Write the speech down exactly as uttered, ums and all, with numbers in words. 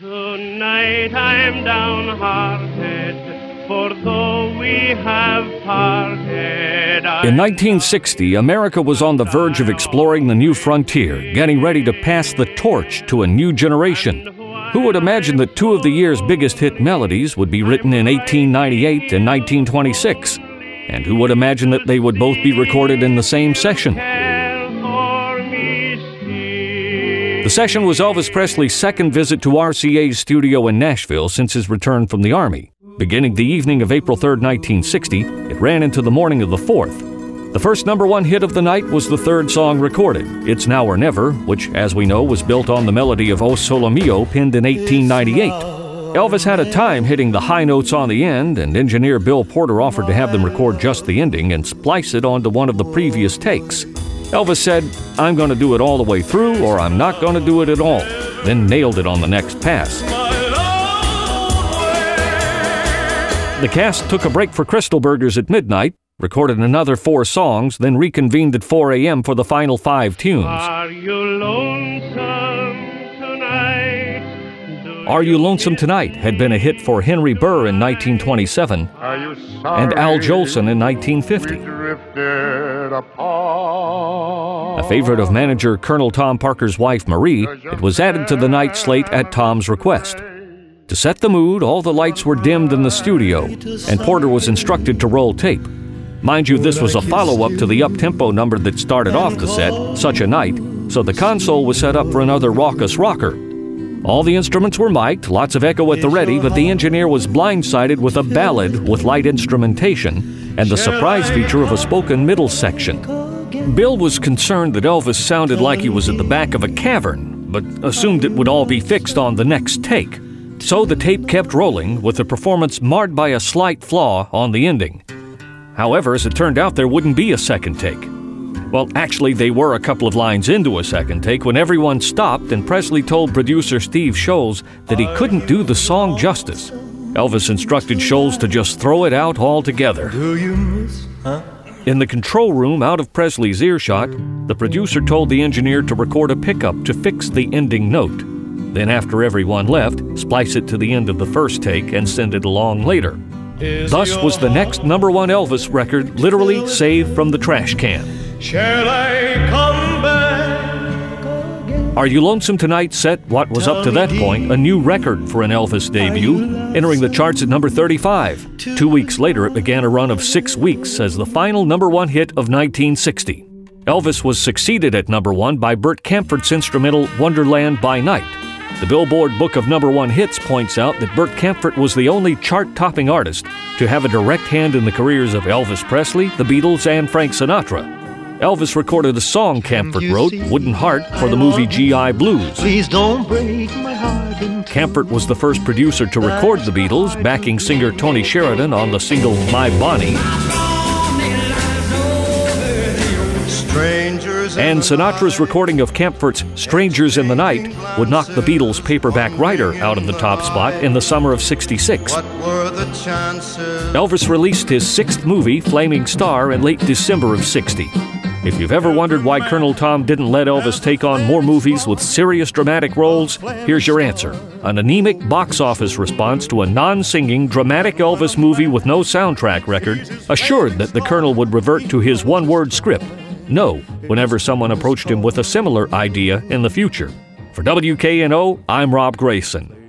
Tonight I'm downhearted, for though we have parted. In nineteen sixty, America was on the verge of exploring the new frontier, getting ready to pass the torch to a new generation. Who would imagine that two of the year's biggest hit melodies would be written in eighteen ninety-eight and nineteen twenty-six? And who would imagine that they would both be recorded in the same session? The session was Elvis Presley's second visit to R C A's studio in Nashville since his return from the Army. Beginning the evening of April third, nineteen sixty, it ran into the morning of the fourth. The first number one hit of the night was the third song recorded, It's Now or Never, which, as we know, was built on the melody of O Sole Mio, penned in eighteen ninety-eight. Elvis had a time hitting the high notes on the end, and engineer Bill Porter offered to have them record just the ending and splice it onto one of the previous takes. Elvis said, I'm going to do it all the way through, or I'm not going to do it at all, then nailed it on the next pass. The cast took a break for Crystal Burgers at midnight, recorded another four songs, then reconvened at four a.m. for the final five tunes. Are you lonesome tonight? Are You Lonesome Tonight had been a hit for Henry Burr in nineteen twenty-seven and Al Jolson in nineteen fifty. A favorite of manager Colonel Tom Parker's wife Marie, it was added to the night slate at Tom's request. To set the mood, all the lights were dimmed in the studio, and Porter was instructed to roll tape. Mind you, this was a follow-up to the up-tempo number that started off the set, Such a Night, so the console was set up for another raucous rocker. All the instruments were mic'd, lots of echo at the ready, but the engineer was blindsided with a ballad with light instrumentation and the surprise feature of a spoken middle section. Bill was concerned that Elvis sounded like he was at the back of a cavern, but assumed it would all be fixed on the next take. So the tape kept rolling, with the performance marred by a slight flaw on the ending. However, as it turned out, there wouldn't be a second take. Well, actually, they were a couple of lines into a second take when everyone stopped and Presley told producer Steve Sholes that he couldn't do the song justice. Elvis instructed Sholes to just throw it out altogether. Do you miss, huh? In the control room, out of Presley's earshot, the producer told the engineer to record a pickup to fix the ending note. Then after everyone left, splice it to the end of the first take and send it along later. Thus was the next number one Elvis record literally saved from the trash can. Shall I come back? Are You Lonesome Tonight set what was up to that point a new record for an Elvis debut, entering the charts at number thirty-five. Two weeks later, it began a run of six weeks as the final number one hit of nineteen sixty. Elvis was succeeded at number one by Burt Kaempfert's instrumental Wonderland by Night. The Billboard Book of Number One Hits points out that Burt Kaempfert was the only chart-topping artist to have a direct hand in the careers of Elvis Presley, the Beatles, and Frank Sinatra. Elvis recorded a song Kaempfert wrote, Wooden Heart, for the movie G I Blues. Please don't break my heart. Kaempfert was the first producer to record the Beatles, backing singer Tony Sheridan on the single My Bonnie. And Sinatra's recording of Kaempfert's Strangers in the Night would knock the Beatles' Paperback Writer out of the top spot in the summer of sixty-six. Elvis released his sixth movie, Flaming Star, in late December of sixty. If you've ever wondered why Colonel Tom didn't let Elvis take on more movies with serious dramatic roles, here's your answer. An anemic box office response to a non-singing, dramatic Elvis movie with no soundtrack record assured that the Colonel would revert to his one-word script, no, whenever someone approached him with a similar idea in the future. For W K N O, I'm Rob Grayson.